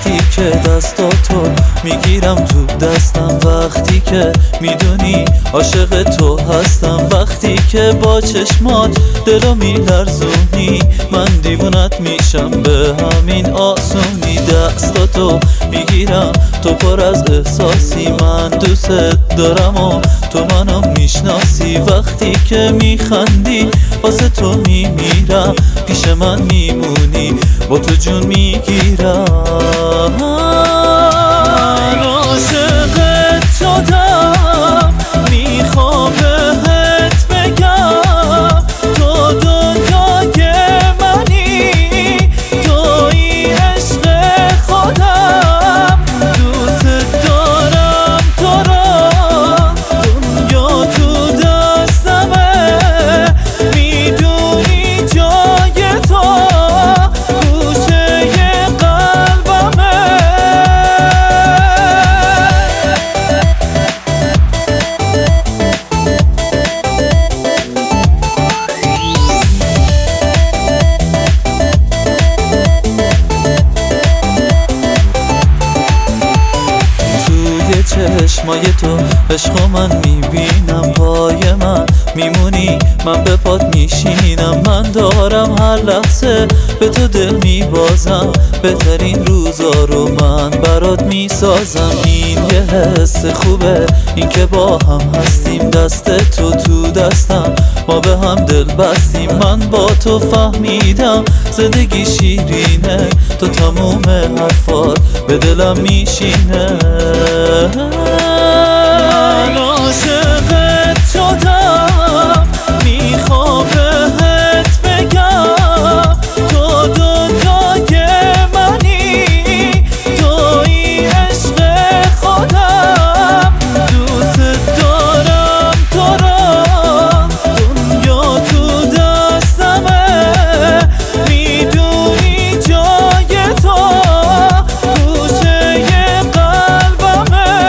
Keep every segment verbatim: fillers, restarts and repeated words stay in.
وقتی که دستاتو میگیرم تو دستم، وقتی که میدونی عاشق تو هستم، وقتی که با چشمات دلو میلرزونی من دیوونت میشم به همین آسونی. دستاتو میگیرم تو پر از احساسی، من دوست دارم و تو منو میشناسی. وقتی که میخندی واسه تو میمیرم، پیش من میمونی با تو جون میگیرم. عاشقت شدم میخوام بهت بگم تو دنیای منی، توی عشق خودم، دوست دارم تو را، دنیا تو دستمه، میدونی جای تو گوشه قلبمه. چشمای تو عشق من میبینم، پای من میمونی من به پات میشینم. من دارم هر لحظه به تو دل میبازم، بهترین روزا رو من برات میسازم. این یه حس خوبه این که با هم هستیم، دست تو تو دستم ما به هم دل بستیم. من با تو فهمیدم زندگی شیرینه، تو تموم حرفات به دلم میشینه. عاشقت شدم میخوام بهت بگم تو دنیای منی، توی عشق خودم، دوست دارم تو را، دنیا تو دستمه، میدونی جای تو گوشه قلبمه.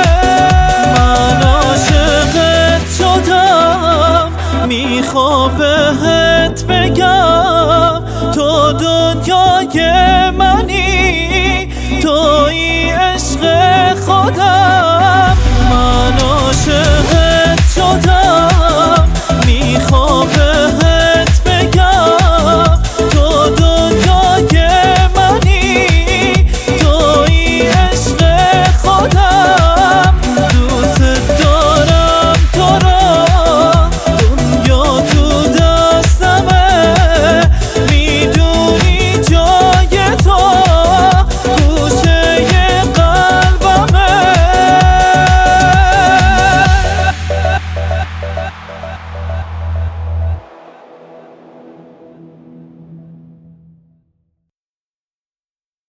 میخوام بهت بگم تو دنیای منی، توی عشق خودم.